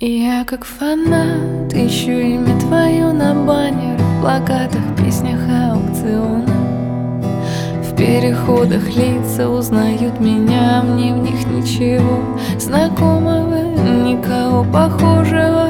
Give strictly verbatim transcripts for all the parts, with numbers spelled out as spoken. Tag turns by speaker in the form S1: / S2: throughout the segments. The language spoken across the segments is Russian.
S1: Я как фанат ищу имя твое на баннерах, плакатах, песнях, аукционах. В переходах лица узнают меня, мне в них ничего знакомого, никого похожего.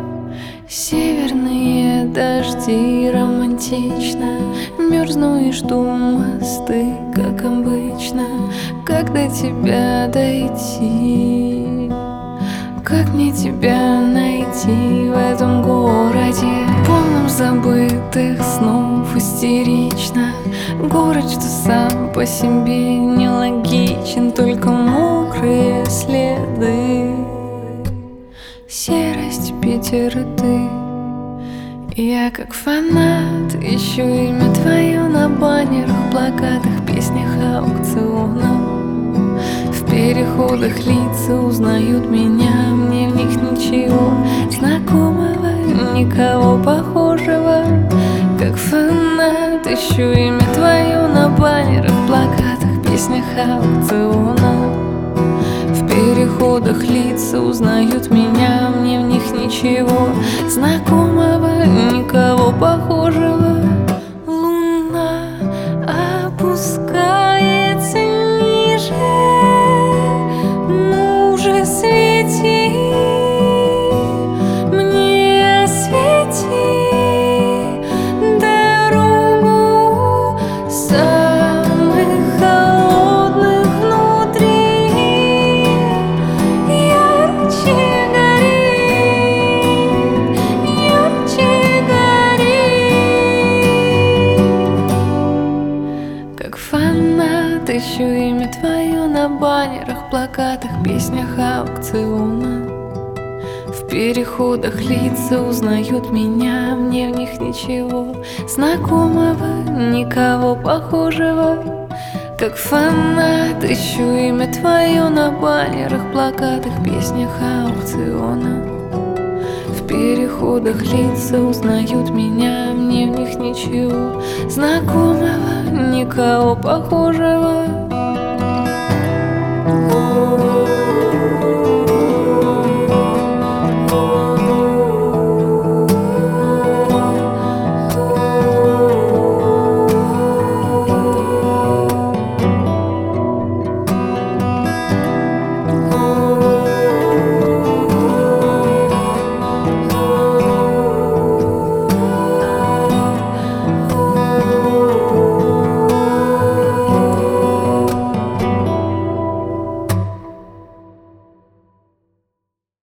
S1: Северные дожди романтично, мерзну и жду мосты, как обычно. Как до тебя дойти? Как мне тебя найти в этом городе, полном забытых снов, истерично? Город, что сам по себе нелогичен, только мокрые следы, серость, Питер и ты. Я как фанат ищу имя твое на баннерах, плакатах, песнях, аукционах. В переходах лица узнают меня, мне в них ничего знакомого, никого похожего. Как фанат ищу имя твое на баннерах, плакатах, песнях, аукционах. В переходах лица узнают меня, мне в них ничего знакомого, никого похожего. Луна опускается ниже, ну же свети, мне освети дорогу самых холодных внутри. Ярче горит, ярче горит. Как фанат ищу имя твое на баннерах, плакатах, песнях, аукционах. В переходах лица узнают меня, мне в них ничего знакомого, никого похожего. Как фанат ищу имя твое на баннерах, плакатах, песнях, аукционах. В переходах лица узнают меня, мне в них ничего знакомого, никого похожего.